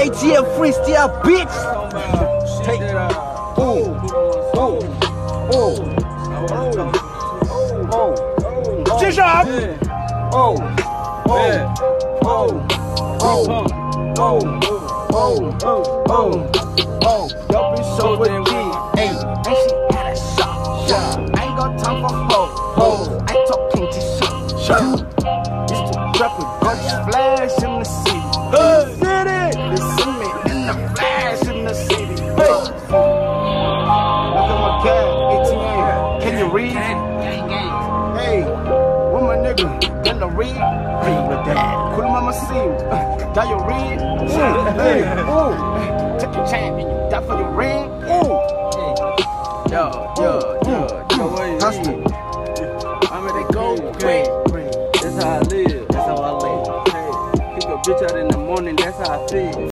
ATL freestyle, bitch. Take that. G-Shop. Y'all be so with me. Hey, and she at a shop. I ain't got time for hoes. I ain't talking to shop. Used to rap with guns flash in the city. They see me in the flash in the city. Look at my cat, ATM. Can you read? Hey, with my nigga, can I read? Read with that. Cool mama see. Can you read? Hey, take your chance and you die for your ring. Yo, hustling. I'm ready to go quick. That's how I live. That's how I live. Hey, kick a bitch out in the morning. That's how I feel.